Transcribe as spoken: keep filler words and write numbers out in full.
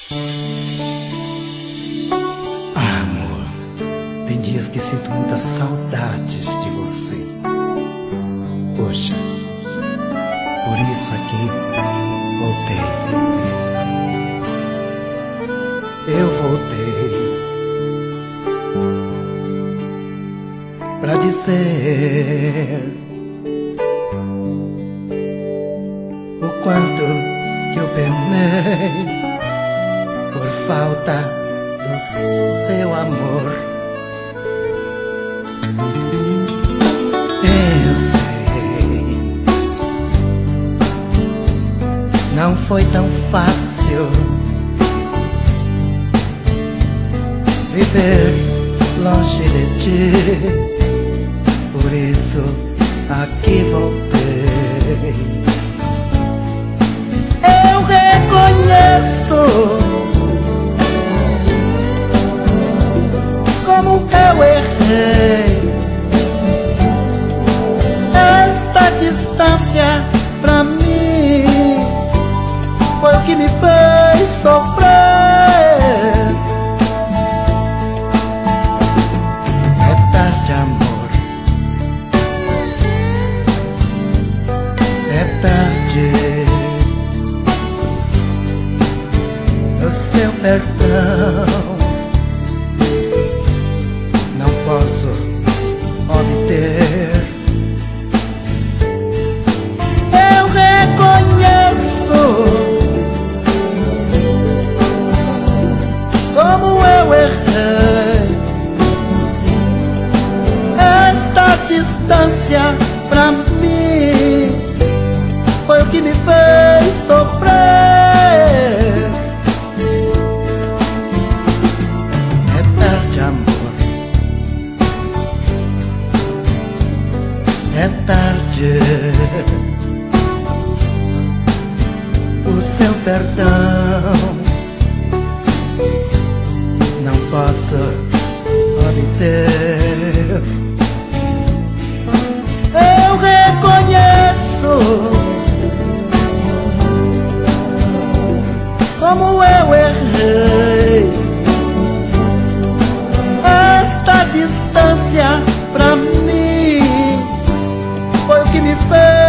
Ah, amor, tem dias que sinto muitas saudades de você. Poxa, por isso aqui voltei. Eu voltei pra dizer o quanto que eu penei por falta do seu amor. Eu sei, não foi tão fácil viver longe de ti. Por isso aqui voltei. Eu reconheço como eu errei. Esta distância pra mim foi o que me fez sofrer. É tarde, amor, é tarde. O seu perdão não posso obter. Eu reconheço como eu errei. Esta distância pra mim foi o que me fez sofrer. É tarde, amor, é tarde. O seu perdão não posso obter. Eu reconheço como eu errei. Esta distância pra mim foi o que me fez